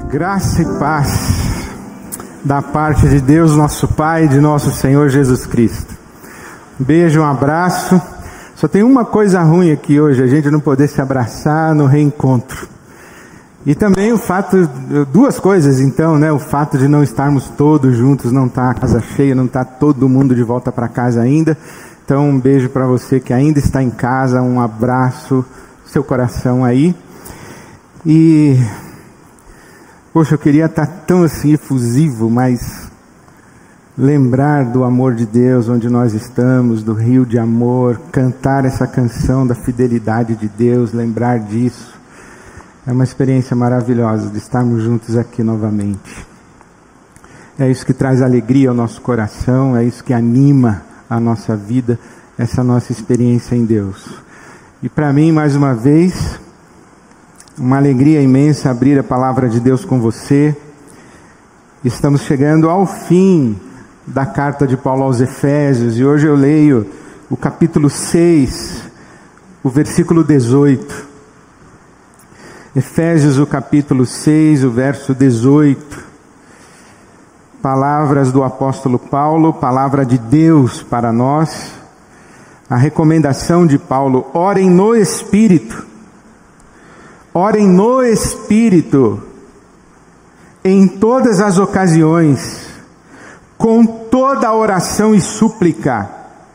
Graça e paz da parte de Deus, nosso Pai, e de nosso Senhor Jesus Cristo. Um beijo, um abraço. Só tem uma coisa ruim aqui hoje, a gente não poder se abraçar no reencontro. E também o fato, duas coisas então, né? O fato de não estarmos todos juntos, não está a casa cheia, não está todo mundo de volta para casa ainda. Então um beijo para você que ainda está em casa, um abraço, seu coração aí. E... poxa, eu queria estar tão assim efusivo, mas lembrar do amor de Deus onde nós estamos, do rio de amor, cantar essa canção da fidelidade de Deus, lembrar disso. É uma experiência maravilhosa de estarmos juntos aqui novamente. É isso que traz alegria ao nosso coração, é isso que anima a nossa vida, essa nossa experiência em Deus. E para mim, mais uma vez, uma alegria imensa abrir a palavra de Deus com você. Estamos chegando ao fim da carta de Paulo aos Efésios, e hoje eu leio o capítulo 6, o versículo 18. Efésios, o capítulo 6, o verso 18. Palavras do apóstolo Paulo, palavra de Deus para nós. A recomendação de Paulo: orem no Espírito. Orem no Espírito, em todas as ocasiões, com toda a oração e súplica.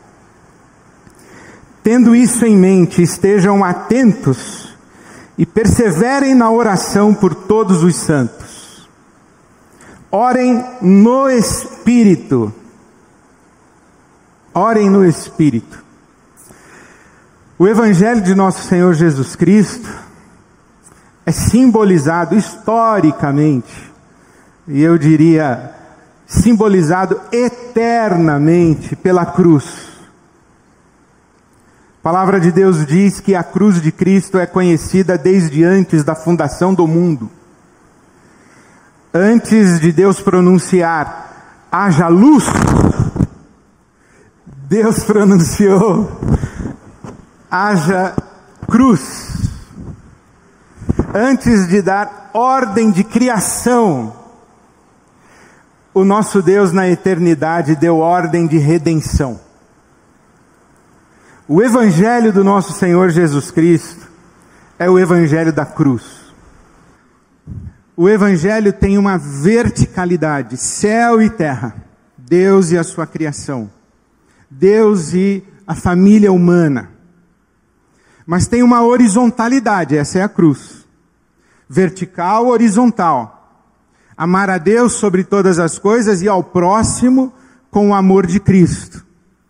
Tendo isso em mente, estejam atentos e perseverem na oração por todos os santos. Orem no Espírito. Orem no Espírito. O Evangelho de nosso Senhor Jesus Cristo é simbolizado historicamente, e eu diria simbolizado eternamente pela cruz. A palavra de Deus diz que a cruz de Cristo é conhecida desde antes da fundação do mundo. Antes de Deus pronunciar haja luz, Deus pronunciou haja cruz. Antes de dar ordem de criação, o nosso Deus na eternidade deu ordem de redenção. O Evangelho do nosso Senhor Jesus Cristo é o Evangelho da cruz. O Evangelho tem uma verticalidade, céu e terra, Deus e a sua criação, Deus e a família humana. Mas tem uma horizontalidade, essa é a cruz. Vertical, horizontal. Amar a Deus sobre todas as coisas e ao próximo com o amor de Cristo.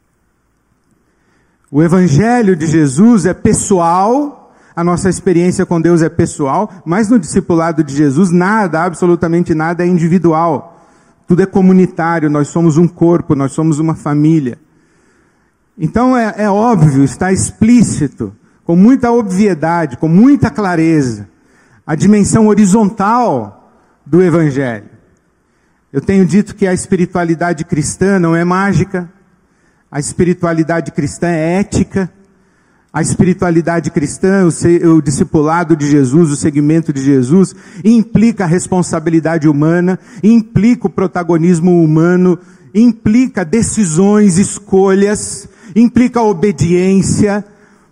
O Evangelho de Jesus é pessoal, a nossa experiência com Deus é pessoal, mas no discipulado de Jesus nada, absolutamente nada é individual. Tudo é comunitário, nós somos um corpo, nós somos uma família. Então é óbvio, está explícito, com muita obviedade, com muita clareza, a dimensão horizontal do Evangelho. Eu tenho dito que a espiritualidade cristã não é mágica, a espiritualidade cristã é ética, a espiritualidade cristã, o discipulado de Jesus, o seguimento de Jesus, implica a responsabilidade humana, implica o protagonismo humano, implica decisões, escolhas, implica a obediência.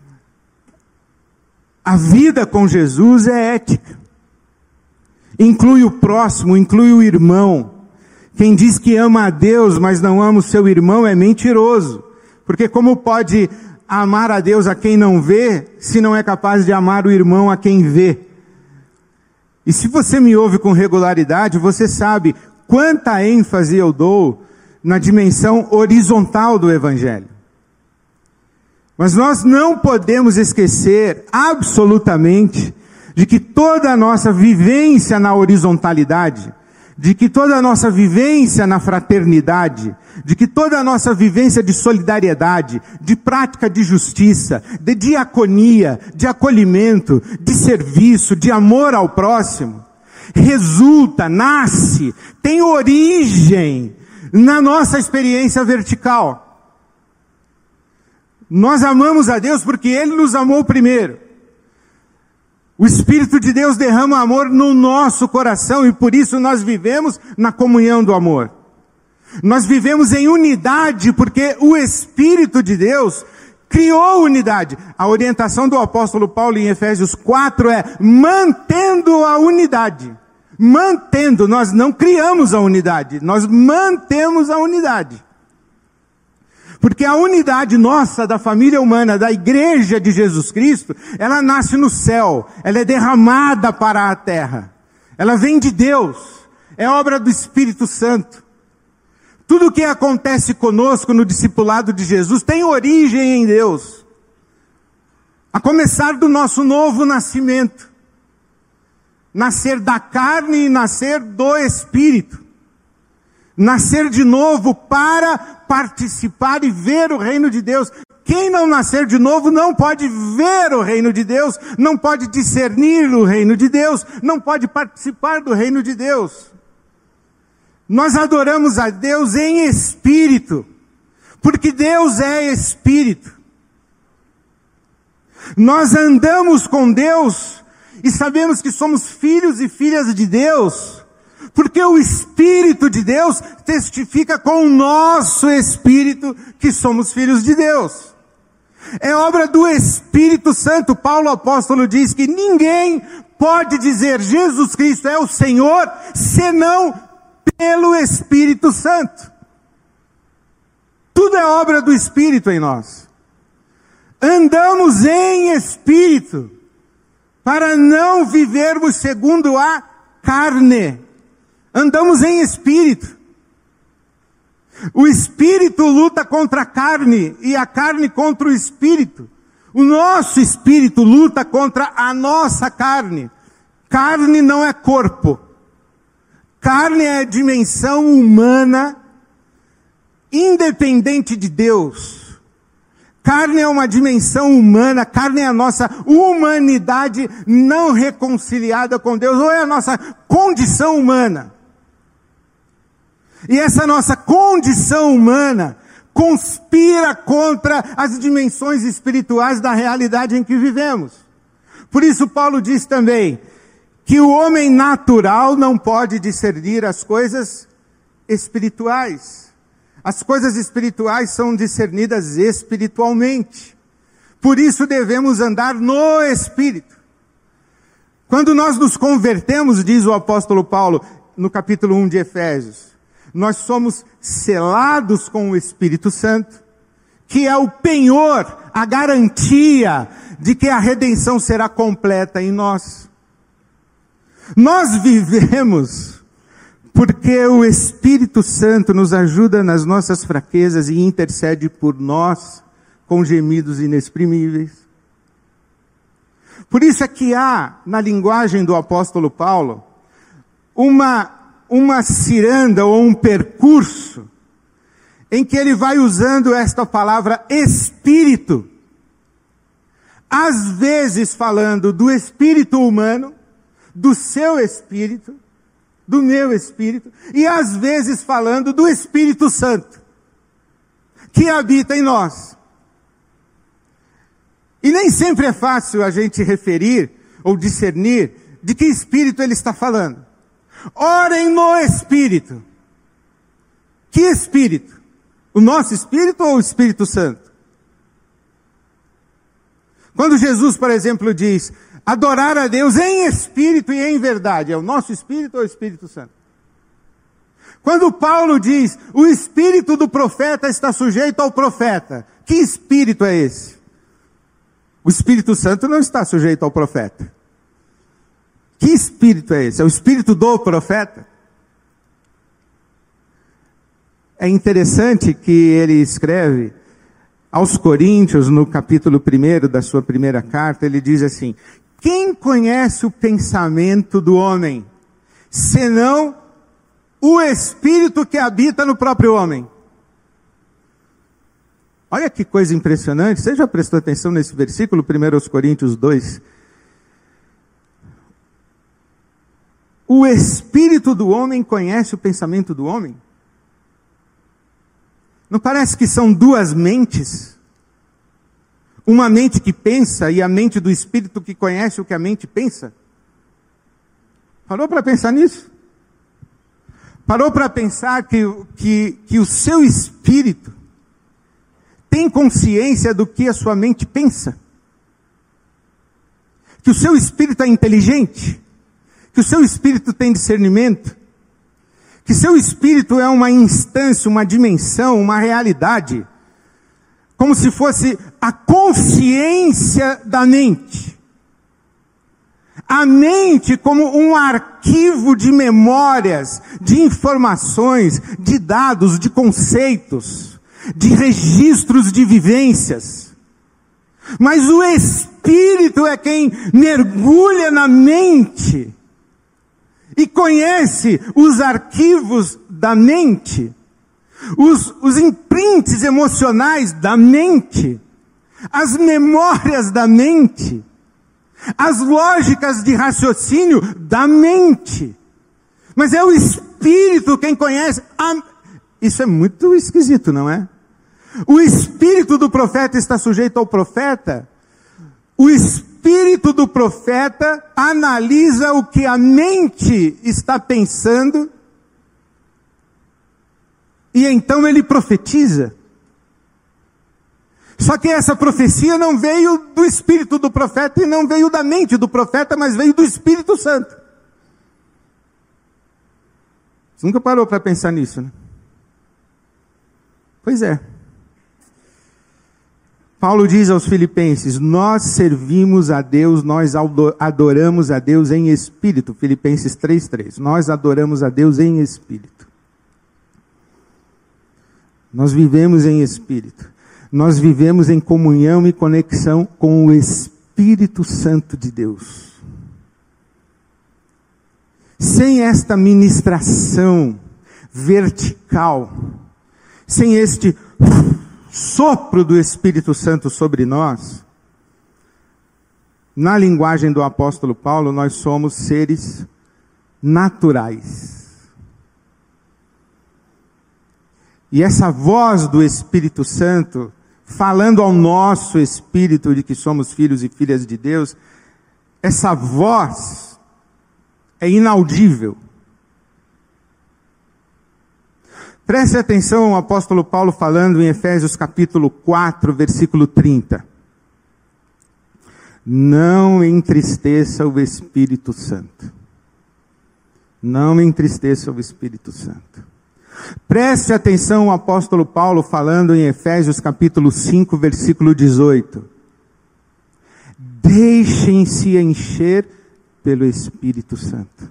A vida com Jesus é ética. Inclui o próximo, inclui o irmão. Quem diz que ama a Deus, mas não ama o seu irmão, é mentiroso. Porque como pode amar a Deus a quem não vê, se não é capaz de amar o irmão a quem vê? E se você me ouve com regularidade, você sabe quanta ênfase eu dou na dimensão horizontal do Evangelho. Mas nós não podemos esquecer absolutamente de que toda a nossa vivência na horizontalidade, de que toda a nossa vivência na fraternidade, de que toda a nossa vivência de solidariedade, de prática de justiça, de diaconia, de acolhimento, de serviço, de amor ao próximo, resulta, nasce, tem origem na nossa experiência vertical. Nós amamos a Deus porque Ele nos amou primeiro. O Espírito de Deus derrama amor no nosso coração e por isso nós vivemos na comunhão do amor. Nós vivemos em unidade porque o Espírito de Deus criou unidade. A orientação do apóstolo Paulo em Efésios 4 é mantendo a unidade. Mantendo, nós não criamos a unidade, nós mantemos a unidade. Porque a unidade nossa, da família humana, da igreja de Jesus Cristo, ela nasce no céu, ela é derramada para a terra. Ela vem de Deus, é obra do Espírito Santo. Tudo o que acontece conosco no discipulado de Jesus tem origem em Deus. A começar do nosso novo nascimento. Nascer da carne e nascer do Espírito. Nascer de novo para participar e ver o reino de Deus. Quem não nascer de novo não pode ver o reino de Deus, não pode discernir o reino de Deus, não pode participar do reino de Deus. Nós adoramos a Deus em espírito, porque Deus é espírito. Nós andamos com Deus e sabemos que somos filhos e filhas de Deus, porque o Espírito de Deus testifica com o nosso espírito que somos filhos de Deus. É obra do Espírito Santo. Paulo apóstolo diz que ninguém pode dizer Jesus Cristo é o Senhor, senão pelo Espírito Santo. Tudo é obra do Espírito em nós. Andamos em Espírito, para não vivermos segundo a carne. Andamos em Espírito. O Espírito luta contra a carne e a carne contra o Espírito. O nosso Espírito luta contra a nossa carne. Carne não é corpo. Carne é dimensão humana, independente de Deus. Carne é uma dimensão humana, carne é a nossa humanidade não reconciliada com Deus, ou é a nossa condição humana. E essa nossa condição humana conspira contra as dimensões espirituais da realidade em que vivemos. Por isso Paulo diz também que o homem natural não pode discernir as coisas espirituais. As coisas espirituais são discernidas espiritualmente. Por isso devemos andar no Espírito. Quando nós nos convertemos, diz o apóstolo Paulo, no capítulo 1 de Efésios, nós somos selados com o Espírito Santo, que é o penhor, a garantia de que a redenção será completa em nós. Nós vivemos porque o Espírito Santo nos ajuda nas nossas fraquezas e intercede por nós com gemidos inexprimíveis. Por isso é que há, na linguagem do apóstolo Paulo, uma ciranda ou um percurso em que ele vai usando esta palavra Espírito, às vezes falando do espírito humano, do seu espírito, do meu espírito, e às vezes falando do Espírito Santo, que habita em nós. E nem sempre é fácil a gente referir ou discernir de que espírito ele está falando. Orem no Espírito. Que Espírito? O nosso Espírito ou o Espírito Santo? Quando Jesus, por exemplo, diz adorar a Deus em espírito e em verdade, é o nosso Espírito ou o Espírito Santo? Quando Paulo diz o espírito do profeta está sujeito ao profeta, que espírito é esse? O Espírito Santo não está sujeito ao profeta. Que espírito é esse? É o espírito do profeta? É interessante que ele escreve aos Coríntios, no capítulo 1 da sua primeira carta, ele diz assim: quem conhece o pensamento do homem, senão o espírito que habita no próprio homem? Olha que coisa impressionante. Você já prestou atenção nesse versículo, 1 Coríntios 2? O espírito do homem conhece o pensamento do homem? Não parece que são duas mentes? Uma mente que pensa e a mente do Espírito que conhece o que a mente pensa. Parou para pensar nisso? Parou para pensar que o seu espírito tem consciência do que a sua mente pensa? Que o seu espírito é inteligente? Que o seu espírito tem discernimento? Que seu espírito é uma instância, uma dimensão, uma realidade, como se fosse a consciência da mente. A mente como um arquivo de memórias, de informações, de dados, de conceitos, de registros de vivências. Mas o Espírito é quem mergulha na mente e conhece os arquivos da mente, os imprints emocionais da mente, as memórias da mente, as lógicas de raciocínio da mente. Mas é o Espírito quem conhece. Isso é muito esquisito, não é? O espírito do profeta está sujeito ao profeta. O espírito do profeta analisa o que a mente está pensando e então ele profetiza. Só que essa profecia não veio do espírito do profeta e não veio da mente do profeta, mas veio do Espírito Santo. Você nunca parou para pensar nisso, né? Pois é. Paulo diz aos Filipenses: nós servimos a Deus, nós adoramos a Deus em espírito. Filipenses 3:3. Nós adoramos a Deus em espírito. Nós vivemos em espírito. Nós vivemos em comunhão e conexão com o Espírito Santo de Deus. Sem esta ministração vertical, sem este sopro do Espírito Santo sobre nós, na linguagem do apóstolo Paulo, nós somos seres naturais. E essa voz do Espírito Santo, falando ao nosso espírito de que somos filhos e filhas de Deus, essa voz é inaudível. Preste atenção ao apóstolo Paulo falando em Efésios capítulo 4, versículo 30. Não entristeça o Espírito Santo. Não entristeça o Espírito Santo. Preste atenção ao apóstolo Paulo falando em Efésios capítulo 5, versículo 18. Deixem-se encher pelo Espírito Santo.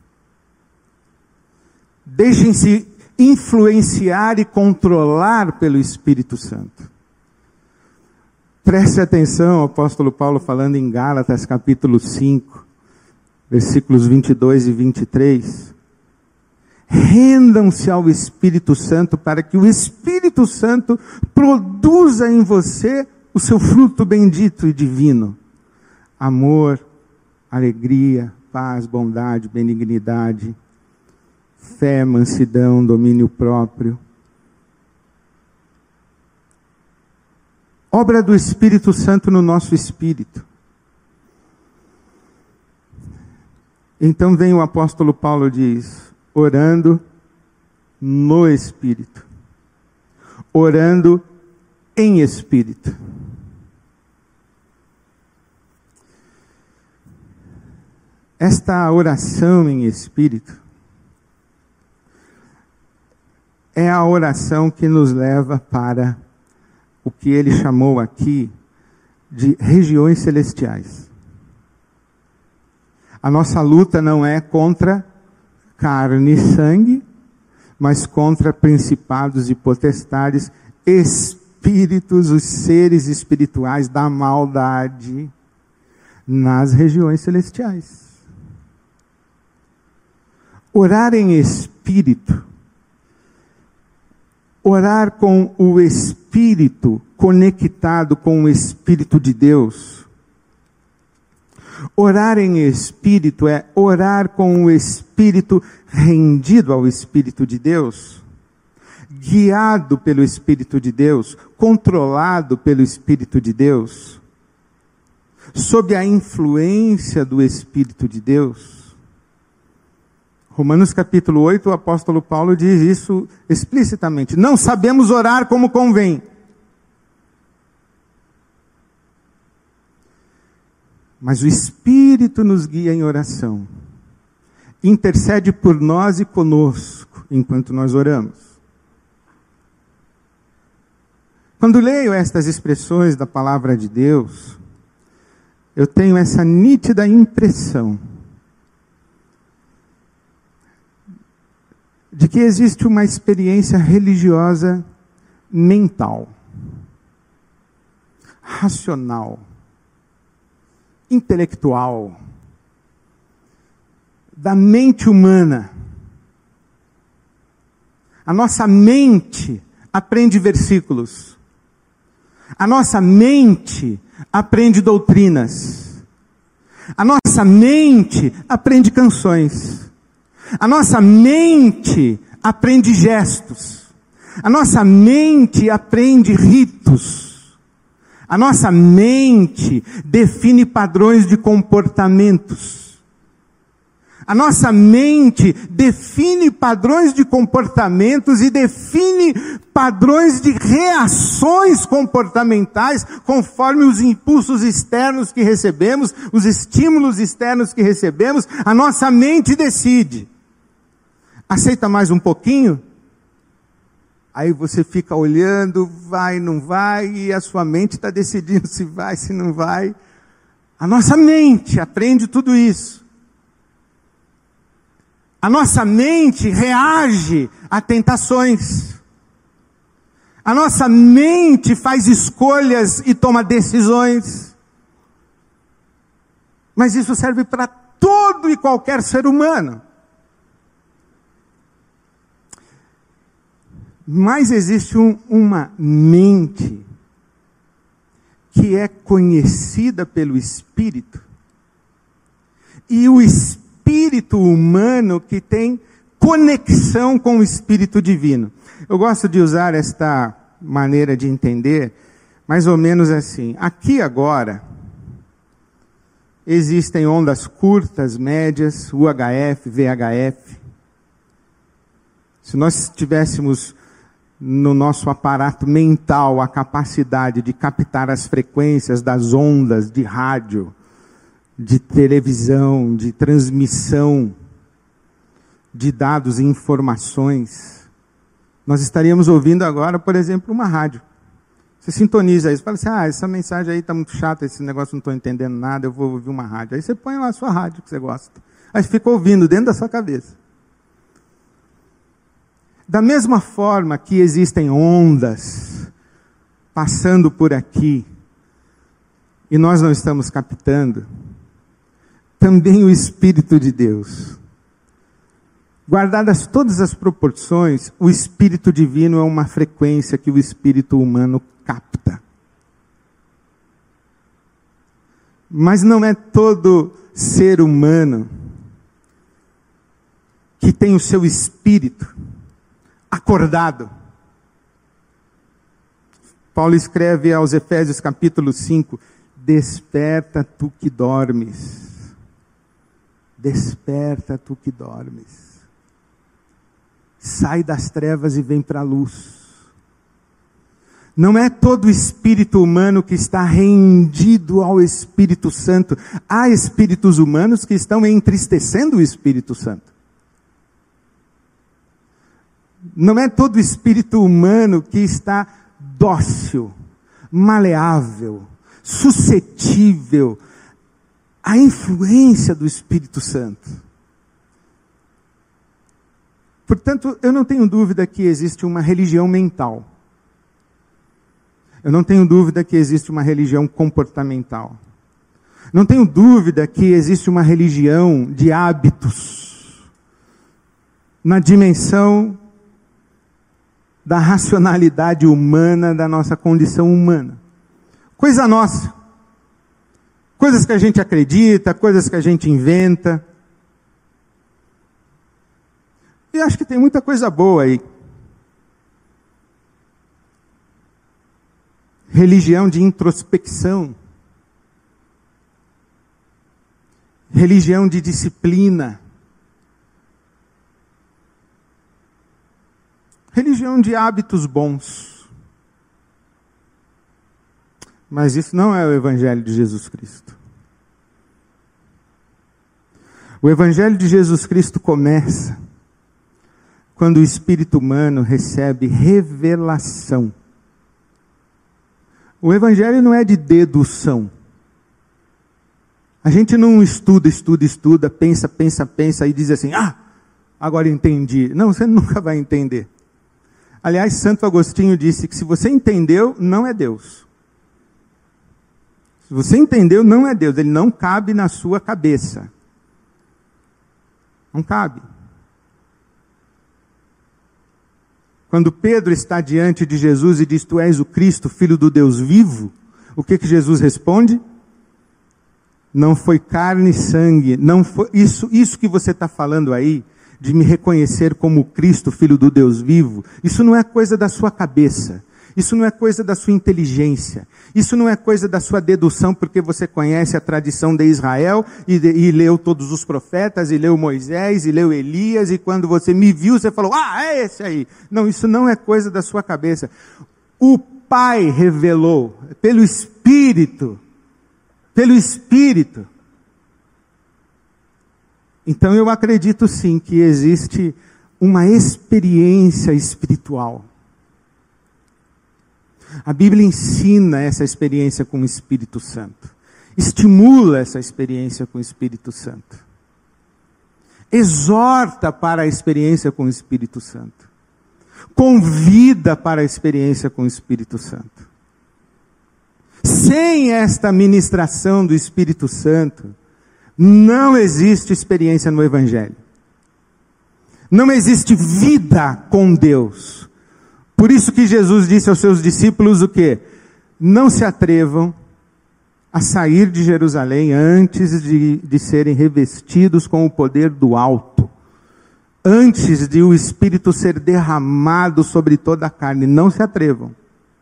Deixem-se influenciar e controlar pelo Espírito Santo. Preste atenção ao apóstolo Paulo falando em Gálatas capítulo 5, versículos 22 e 23. Rendam-se ao Espírito Santo para que o Espírito Santo produza em você o seu fruto bendito e divino. Amor, alegria, paz, bondade, benignidade, fé, mansidão, domínio próprio. Obra do Espírito Santo no nosso espírito. Então vem o apóstolo Paulo e diz: orando no Espírito. Orando em Espírito. Esta oração em Espírito é a oração que nos leva para o que ele chamou aqui de regiões celestiais. A nossa luta não é contra carne e sangue, mas contra principados e potestades, espíritos, os seres espirituais da maldade nas regiões celestiais. Orar em espírito, orar com o Espírito, conectado com o Espírito de Deus. Orar em espírito é orar com o Espírito rendido ao Espírito de Deus. guiado pelo Espírito de Deus, controlado pelo Espírito de Deus, sob a influência do Espírito de Deus? Romanos capítulo 8, o apóstolo Paulo diz isso explicitamente. Não sabemos orar como convém. Mas o Espírito nos guia em oração. Intercede por nós e conosco, enquanto nós oramos. Quando leio estas expressões da palavra de Deus, eu tenho essa nítida impressão de que existe uma experiência religiosa mental, racional, intelectual, da mente humana. A nossa mente aprende versículos. A nossa mente aprende doutrinas. A nossa mente aprende canções. A nossa mente aprende gestos. A nossa mente aprende ritos. A nossa mente define padrões de comportamentos. A nossa mente define padrões de comportamentos e define padrões de reações comportamentais conforme os impulsos externos que recebemos, os estímulos externos que recebemos. A nossa mente decide. Aceita mais um pouquinho? Aí você fica olhando, vai, não vai, e a sua mente está decidindo se vai, se não vai. A nossa mente aprende tudo isso. A nossa mente reage a tentações. A nossa mente faz escolhas e toma decisões. Mas isso serve para todo e qualquer ser humano. Mas existe uma mente que é conhecida pelo Espírito. E o Espírito humano que tem conexão com o Espírito divino. Eu gosto de usar esta maneira de entender, mais ou menos assim. Aqui agora, existem ondas curtas, médias, UHF, VHF. Se nós tivéssemos no nosso aparato mental a capacidade de captar as frequências das ondas de rádio, de televisão, de transmissão de dados e informações, nós estaríamos ouvindo agora, por exemplo, uma rádio. Você sintoniza isso, fala assim, essa mensagem aí está muito chata, esse negócio não estou entendendo nada, eu vou ouvir uma rádio. Aí você põe lá a sua rádio que você gosta. Aí você fica ouvindo dentro da sua cabeça. Da mesma forma que existem ondas passando por aqui, e nós não estamos captando, também o Espírito de Deus. Guardadas todas as proporções, o Espírito divino é uma frequência que o Espírito humano capta. Mas não é todo ser humano que tem o seu espírito acordado. Paulo escreve aos Efésios capítulo 5, desperta tu que dormes. Desperta tu que dormes. Sai das trevas e vem para a luz. Não é todo espírito humano que está rendido ao Espírito Santo. Há espíritos humanos que estão entristecendo o Espírito Santo. Não é todo espírito humano que está dócil, maleável, suscetível à influência do Espírito Santo. Portanto, eu não tenho dúvida que existe uma religião mental. Eu não tenho dúvida que existe uma religião comportamental. Não tenho dúvida que existe uma religião de hábitos na dimensão da racionalidade humana, da nossa condição humana. Coisa nossa. Coisas que a gente acredita, coisas que a gente inventa. E acho que tem muita coisa boa aí. religião de introspecção, religião de disciplina, religião de hábitos bons. Mas isso não é o Evangelho de Jesus Cristo. O Evangelho de Jesus Cristo começa quando o espírito humano recebe revelação. O Evangelho não é de dedução. A gente não estuda, pensa e diz assim, agora entendi. Não, você nunca vai entender. Aliás, Santo Agostinho disse que se você entendeu, não é Deus. Se você entendeu, não é Deus. Ele não cabe na sua cabeça. Não cabe. Quando Pedro está diante de Jesus e diz, tu és o Cristo, Filho do Deus vivo, o que Jesus responde? Não foi carne e sangue, não foi isso que você está falando aí, de me reconhecer como Cristo, Filho do Deus vivo, isso não é coisa da sua cabeça, isso não é coisa da sua inteligência, isso não é coisa da sua dedução, porque você conhece a tradição de Israel, e leu todos os profetas, e leu Moisés, e leu Elias, e quando você me viu, você falou, é esse aí. Não, isso não é coisa da sua cabeça. O Pai revelou, pelo Espírito. Então eu acredito sim que existe uma experiência espiritual. A Bíblia ensina essa experiência com o Espírito Santo. Estimula essa experiência com o Espírito Santo. Exorta para a experiência com o Espírito Santo. Convida para a experiência com o Espírito Santo. Sem esta ministração do Espírito Santo, não existe experiência no Evangelho. Não existe vida com Deus. Por isso que Jesus disse aos seus discípulos o quê? Não se atrevam a sair de Jerusalém antes de serem revestidos com o poder do alto. Antes de o Espírito ser derramado sobre toda a carne. Não se atrevam.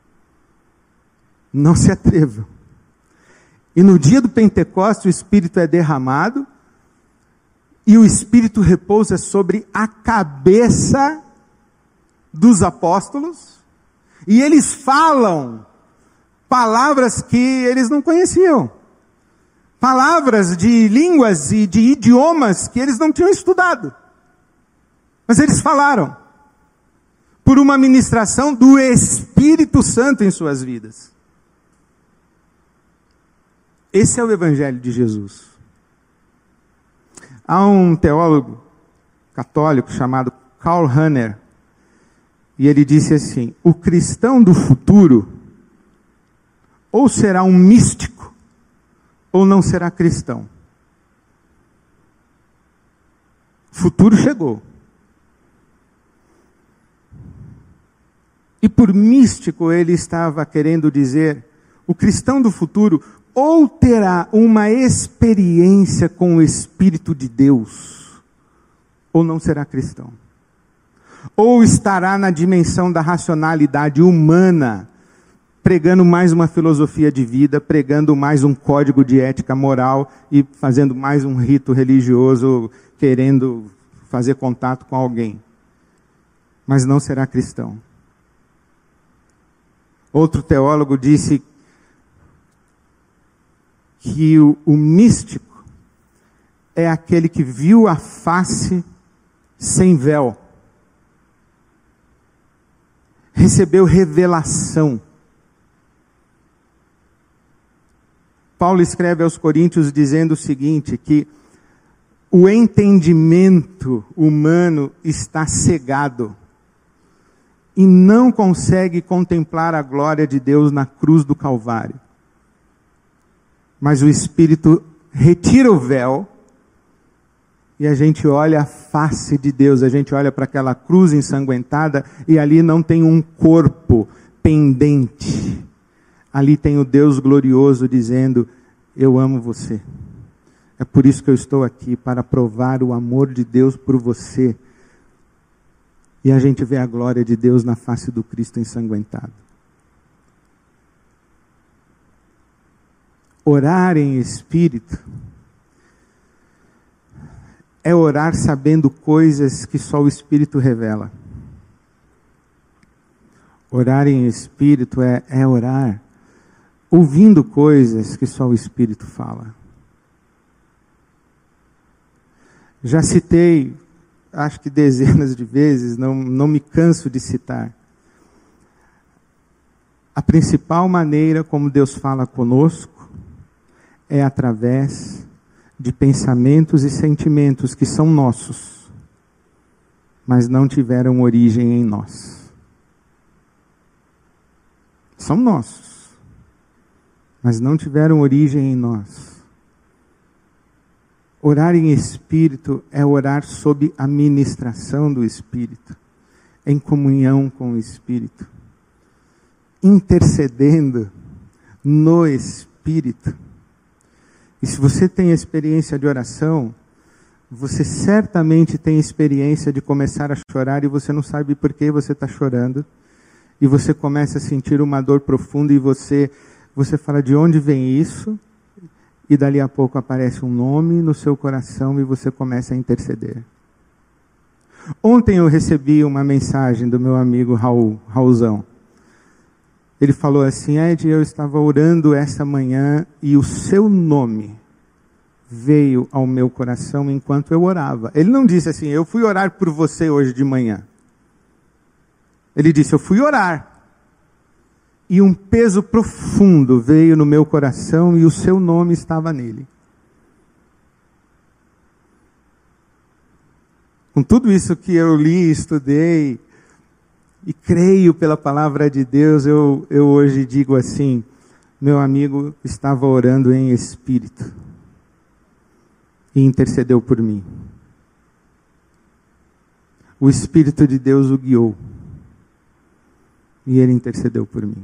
Não se atrevam. E no dia do Pentecostes o Espírito é derramado e o Espírito repousa sobre a cabeça dos apóstolos e eles falam palavras que eles não conheciam. Palavras de línguas e de idiomas que eles não tinham estudado. Mas eles falaram por uma ministração do Espírito Santo em suas vidas. Esse é o Evangelho de Jesus. Há um teólogo católico chamado Karl Rahner, e ele disse assim, o cristão do futuro ou será um místico, ou não será cristão. O futuro chegou. E por místico ele estava querendo dizer, o cristão do futuro ou terá uma experiência com o Espírito de Deus, ou não será cristão. Ou estará na dimensão da racionalidade humana, pregando mais uma filosofia de vida, pregando mais um código de ética moral e fazendo mais um rito religioso, querendo fazer contato com alguém. Mas não será cristão. Outro teólogo disse que o místico é aquele que viu a face sem véu. Recebeu revelação. Paulo escreve aos Coríntios dizendo o seguinte, que o entendimento humano está cegado e não consegue contemplar a glória de Deus na cruz do Calvário. Mas o Espírito retira o véu e a gente olha a face de Deus, a gente olha para aquela cruz ensanguentada e ali não tem um corpo pendente. Ali tem o Deus glorioso dizendo, eu amo você. É por isso que eu estou aqui, para provar o amor de Deus por você. E a gente vê a glória de Deus na face do Cristo ensanguentado. Orar em espírito é orar sabendo coisas que só o Espírito revela. Orar em espírito é orar ouvindo coisas que só o Espírito fala. Já citei, acho que dezenas de vezes, não me canso de citar. A principal maneira como Deus fala conosco é através de pensamentos e sentimentos que são nossos, mas não tiveram origem em nós. São nossos, mas não tiveram origem em nós. Orar em espírito é orar sob a ministração do Espírito, em comunhão com o Espírito, intercedendo no Espírito. E se você tem experiência de oração, você certamente tem experiência de começar a chorar e você não sabe por que você está chorando. E você começa a sentir uma dor profunda e você fala, de onde vem isso? E dali a pouco aparece um nome no seu coração e você começa a interceder. Ontem eu recebi uma mensagem do meu amigo Raulzão. Ele falou assim, Ed, eu estava orando essa manhã e o seu nome veio ao meu coração enquanto eu orava. Ele não disse assim, eu fui orar por você hoje de manhã. Ele disse, eu fui orar. E um peso profundo veio no meu coração e o seu nome estava nele. Com tudo isso que eu li, estudei e creio pela palavra de Deus, eu hoje digo assim, meu amigo estava orando em espírito e intercedeu por mim. O Espírito de Deus o guiou e ele intercedeu por mim.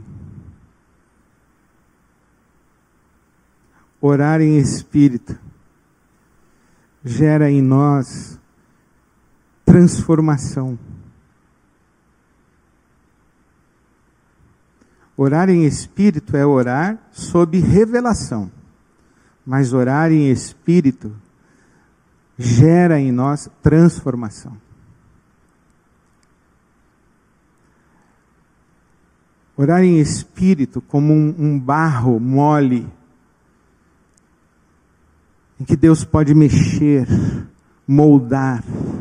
Orar em espírito gera em nós transformação. Orar em espírito é orar sob revelação, mas orar em espírito gera em nós transformação. Orar em espírito como um barro mole, em que Deus pode mexer, moldar.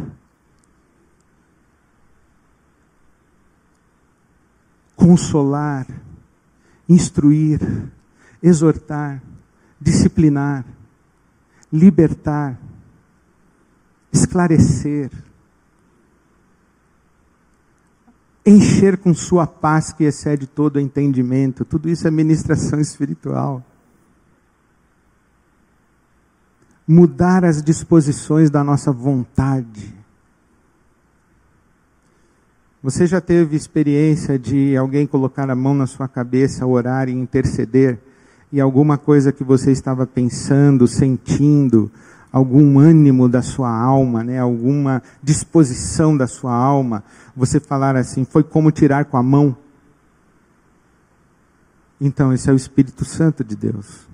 Consolar, instruir, exortar, disciplinar, libertar, esclarecer, encher com sua paz que excede todo o entendimento. Tudo isso é ministração espiritual. Mudar as disposições da nossa vontade. Você já teve experiência de alguém colocar a mão na sua cabeça, orar e interceder, e alguma coisa que você estava pensando, sentindo, algum ânimo da sua alma, né, alguma disposição da sua alma, você falar assim, foi como tirar com a mão? Então, esse é o Espírito Santo de Deus.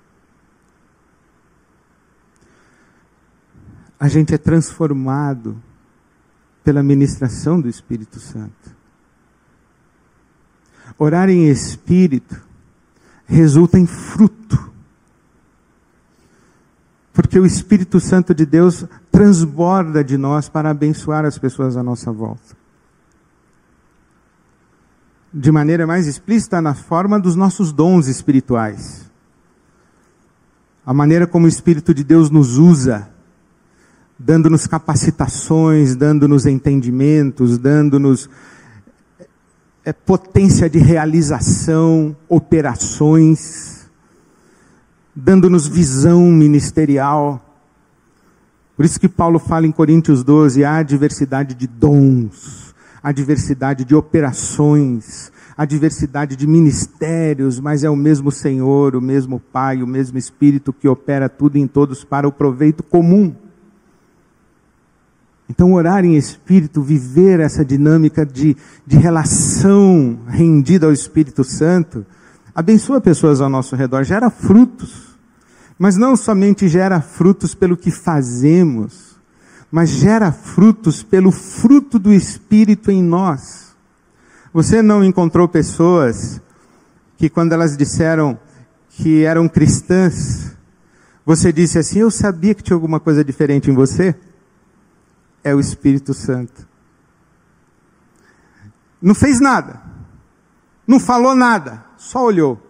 A gente é transformado pela ministração do Espírito Santo. Orar em espírito resulta em fruto. Porque o Espírito Santo de Deus transborda de nós para abençoar as pessoas à nossa volta. De maneira mais explícita, na forma dos nossos dons espirituais. A maneira como o Espírito de Deus nos usa, dando-nos capacitações, dando-nos entendimentos, dando-nos potência de realização, operações, dando-nos visão ministerial. Por isso que Paulo fala em Coríntios 12, há diversidade de dons, há diversidade de operações, há diversidade de ministérios, mas é o mesmo Senhor, o mesmo Pai, o mesmo Espírito que opera tudo em todos para o proveito comum. Então, orar em espírito, viver essa dinâmica de relação rendida ao Espírito Santo, abençoa pessoas ao nosso redor, gera frutos. Mas não somente gera frutos pelo que fazemos, mas gera frutos pelo fruto do Espírito em nós. Você não encontrou pessoas que quando elas disseram que eram cristãs, você disse assim, eu sabia que tinha alguma coisa diferente em você? É o Espírito Santo. Não fez nada, não falou nada, só olhou.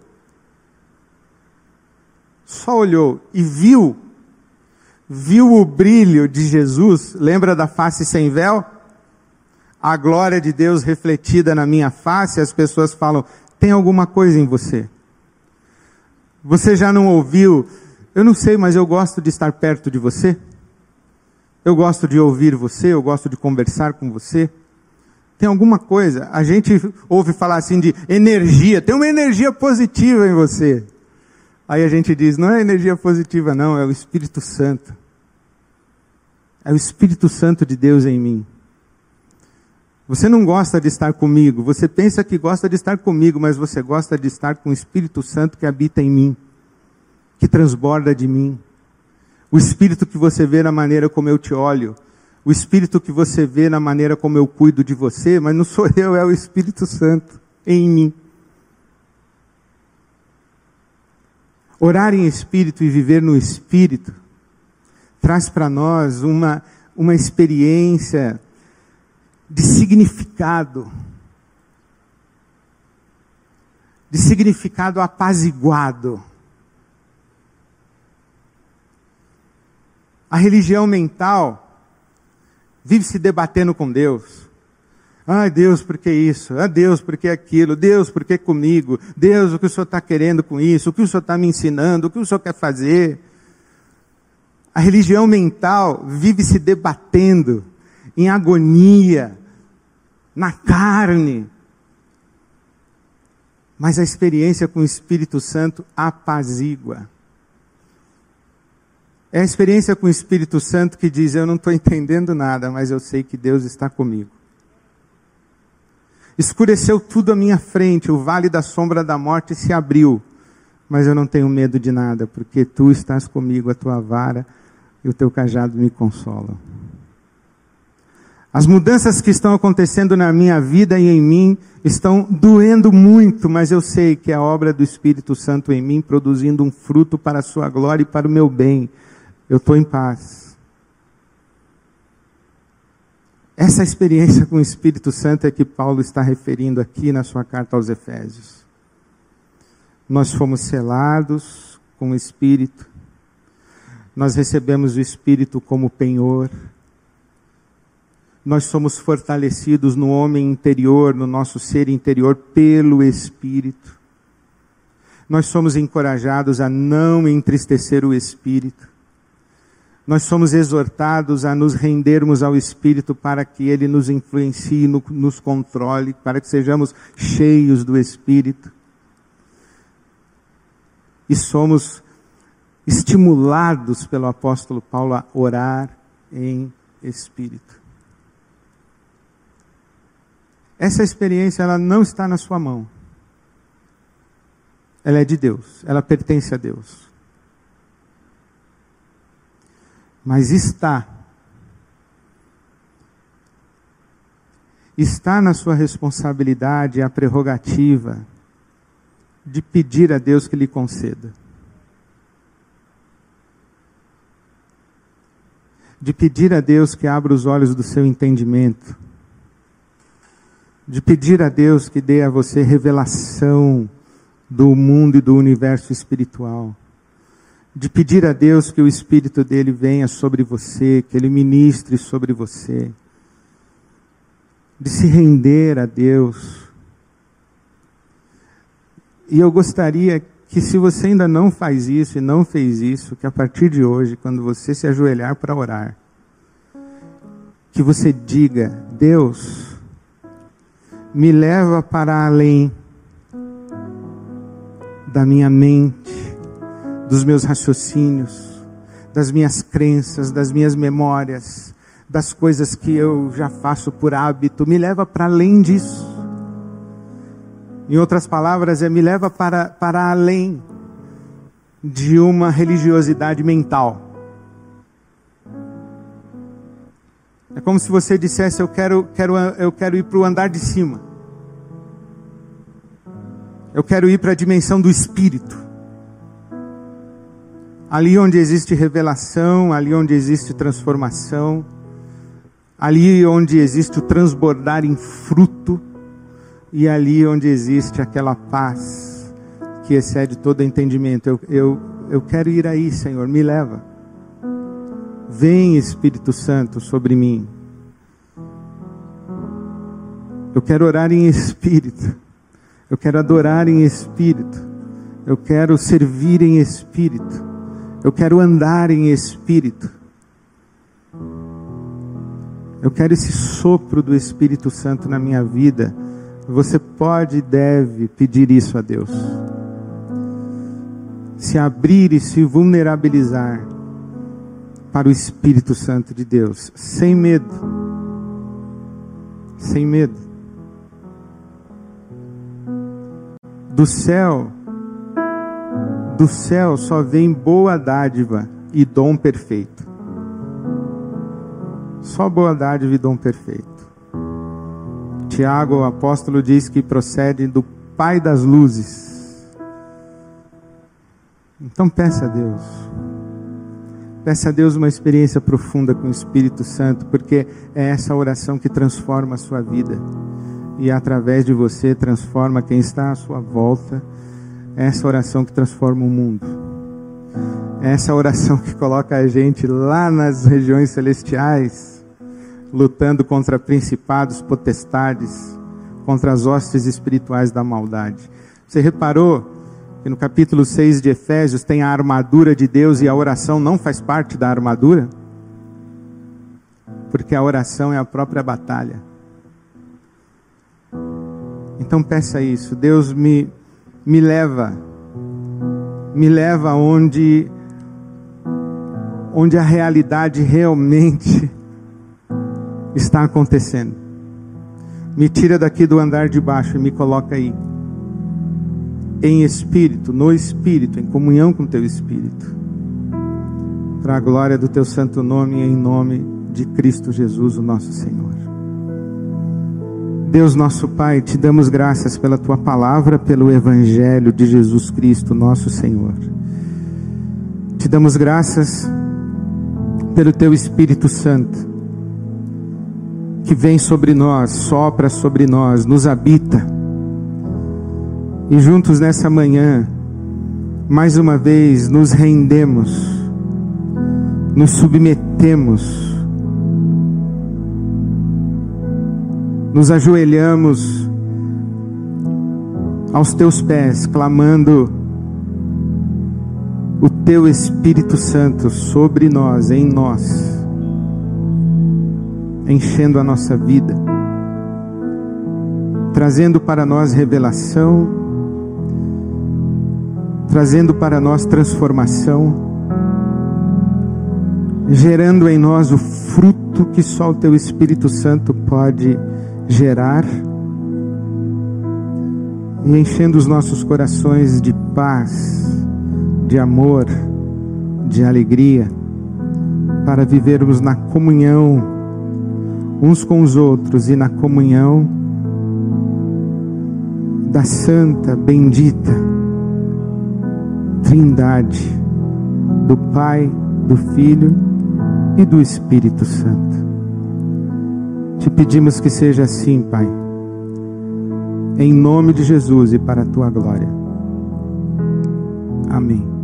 Só olhou e viu o brilho de Jesus. Lembra da face sem véu? A glória de Deus refletida na minha face. As pessoas falam, tem alguma coisa em você. Você já não ouviu? Eu não sei, mas eu gosto de estar perto de você. Eu gosto de ouvir você, eu gosto de conversar com você. Tem alguma coisa. A gente ouve falar assim de energia. Tem uma energia positiva em você. Aí a gente diz, não é energia positiva não, é o Espírito Santo. É o Espírito Santo de Deus em mim. Você não gosta de estar comigo, você pensa que gosta de estar comigo, mas você gosta de estar com o Espírito Santo que habita em mim, que transborda de mim. O Espírito que você vê na maneira como eu te olho, o Espírito que você vê na maneira como eu cuido de você, mas não sou eu, é o Espírito Santo em mim. Orar em Espírito e viver no Espírito traz para nós uma experiência de significado apaziguado. A religião mental vive se debatendo com Deus. Ai, Deus, por que isso? Ah, Deus, por que aquilo? Deus, por que comigo? Deus, o que o Senhor está querendo com isso? O que o Senhor está me ensinando? O que o Senhor quer fazer? A religião mental vive se debatendo em agonia, na carne. Mas a experiência com o Espírito Santo apazigua. É a experiência com o Espírito Santo que diz, eu não estou entendendo nada, mas eu sei que Deus está comigo. Escureceu tudo à minha frente, o vale da sombra da morte se abriu. Mas eu não tenho medo de nada, porque tu estás comigo, a tua vara e o teu cajado me consolam. As mudanças que estão acontecendo na minha vida e em mim estão doendo muito, mas eu sei que é a obra do Espírito Santo em mim, produzindo um fruto para a sua glória e para o meu bem. Eu estou em paz. Essa experiência com o Espírito Santo é que Paulo está referindo aqui na sua carta aos Efésios. Nós fomos selados com o Espírito. Nós recebemos o Espírito como penhor. Nós somos fortalecidos no homem interior, no nosso ser interior, pelo Espírito. Nós somos encorajados a não entristecer o Espírito. Nós somos exortados a nos rendermos ao Espírito para que Ele nos influencie, nos controle, para que sejamos cheios do Espírito. E somos estimulados pelo apóstolo Paulo a orar em Espírito. Essa experiência, ela não está na sua mão. Ela é de Deus, ela pertence a Deus. Mas está na sua responsabilidade a prerrogativa de pedir a Deus que lhe conceda. De pedir a Deus que abra os olhos do seu entendimento. De pedir a Deus que dê a você revelação do mundo e do universo espiritual. De pedir a Deus que o Espírito dele venha sobre você, que ele ministre sobre você. De se render a Deus. E eu gostaria que, se você ainda não faz isso e não fez isso, que a partir de hoje, quando você se ajoelhar para orar, que você diga, Deus, me leva para além da minha mente, dos meus raciocínios, das minhas crenças, das minhas memórias, das coisas que eu já faço por hábito. Me leva para além disso. Em outras palavras, me leva para além de uma religiosidade mental. É como se você dissesse: eu quero ir para o andar de cima. Eu quero ir para a dimensão do Espírito. Ali onde existe revelação, ali onde existe transformação, ali onde existe o transbordar em fruto, e ali onde existe aquela paz que excede todo entendimento. Eu quero ir aí, Senhor, me leva. Vem, Espírito Santo, sobre mim. Eu quero orar em espírito. Eu quero adorar em espírito. Eu quero servir em espírito. Eu quero andar em espírito. Eu quero esse sopro do Espírito Santo na minha vida. Você pode e deve pedir isso a Deus. Se abrir e se vulnerabilizar para o Espírito Santo de Deus, sem medo. Sem medo. Do céu só vem boa dádiva e dom perfeito. Só boa dádiva e dom perfeito. Tiago, o apóstolo, diz que procede do Pai das luzes. Então peça a Deus. Peça a Deus uma experiência profunda com o Espírito Santo, porque é essa oração que transforma a sua vida. E através de você transforma quem está à sua volta. É essa oração que transforma o mundo. É essa oração que coloca a gente lá nas regiões celestiais, lutando contra principados, potestades, contra as hostes espirituais da maldade. Você reparou que no capítulo 6 de Efésios tem a armadura de Deus, e a oração não faz parte da armadura? Porque a oração é a própria batalha. Então peça isso: Deus me leva onde a realidade realmente está acontecendo. Me tira daqui do andar de baixo e me coloca aí, em espírito, no espírito, em comunhão com o teu espírito, para a glória do teu santo nome, em nome de Cristo Jesus, o nosso Senhor. Deus nosso Pai, te damos graças pela tua palavra, pelo evangelho de Jesus Cristo, nosso Senhor. Te damos graças pelo teu Espírito Santo, que vem sobre nós, sopra sobre nós, nos habita. E juntos nessa manhã, mais uma vez, nos rendemos, nos submetemos, nos ajoelhamos aos teus pés, clamando o teu Espírito Santo sobre nós, em nós, enchendo a nossa vida, trazendo para nós revelação, trazendo para nós transformação, gerando em nós o fruto que só o teu Espírito Santo pode gerar, e enchendo os nossos corações de paz, de amor, de alegria, para vivermos na comunhão uns com os outros e na comunhão da santa, bendita Trindade, do Pai, do Filho e do Espírito Santo. Te pedimos que seja assim, Pai, em nome de Jesus e para a tua glória. Amém.